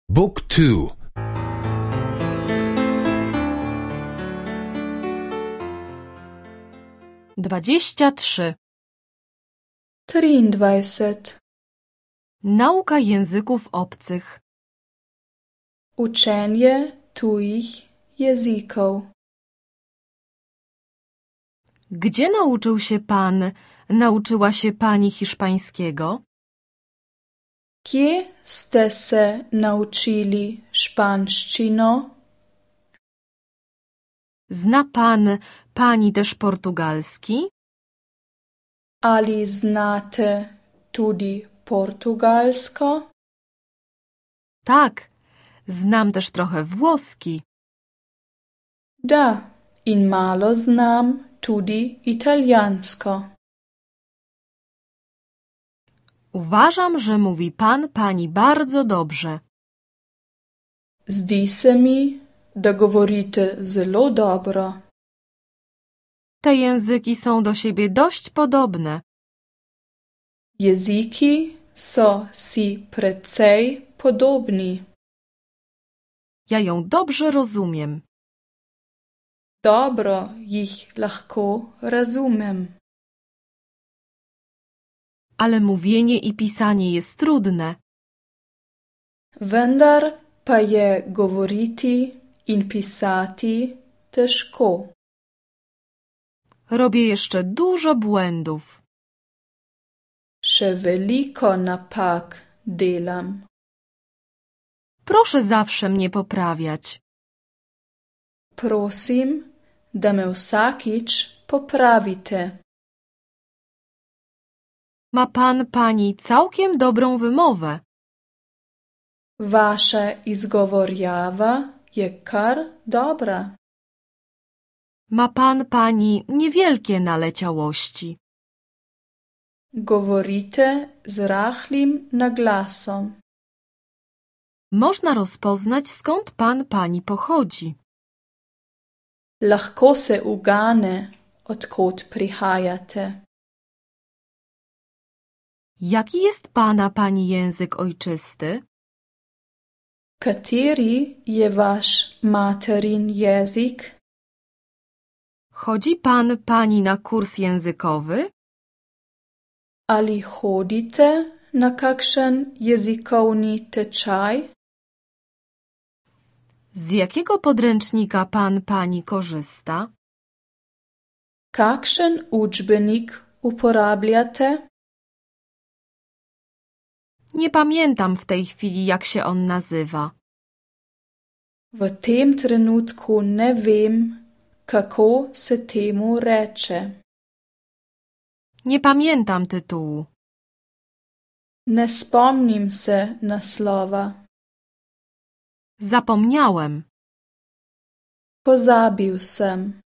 Book 2. 23. 23. Nauka języków obcych. Učenje tujih jezikov. Gdzie nauczył się pan, nauczyła się pani hiszpańskiego? Kje ste se naučili španščino? Zna pan, pani też portugalski? Ali znate tudi portugalsko? Tak, znam też trochę włoski. Da, in malo znam tudi italijansko. Uważam, że mówi pan, pani bardzo dobrze. Zdi se mi, da govorite zelo dobro. Te języki są do siebie dość podobne. Jeziki so si precej podobni. Ja ją dobrze rozumiem. Dobro jih lahko razumem. Ale mówienie i pisanie jest trudne. Vendar pa je govoriti in pisati težko. Robię jeszcze dużo błędów. Še veliko napak delam. Proszę zawsze mnie poprawiać. Prosim, da me vsakič popravite. Ma pan, pani całkiem dobrą wymowę. Vaša izgovorjava je kar dobra. Ma pan, pani niewielkie naleciałości. Govorite z rahlim naglasom. Można rozpoznać, skąd pan, pani pochodzi. Lahko se ugane, od kod prihajate. Jaki jest pana, pani język ojczysty? Kateri je vaš materin jezik? Chodzi pan, pani na kurs językowy? Ali hodite na kakšen jezikovni tečaj? Z jakiego podręcznika pan, pani korzysta? Kakšen učbenik uporabljate? Nie pamiętam w tej chwili, jak się on nazywa. V tem trenutku ne vem, kako se temu reče. Nie pamiętam tytułu. Ne spomnim se naslova. Zapomniałem. Pozabil sem.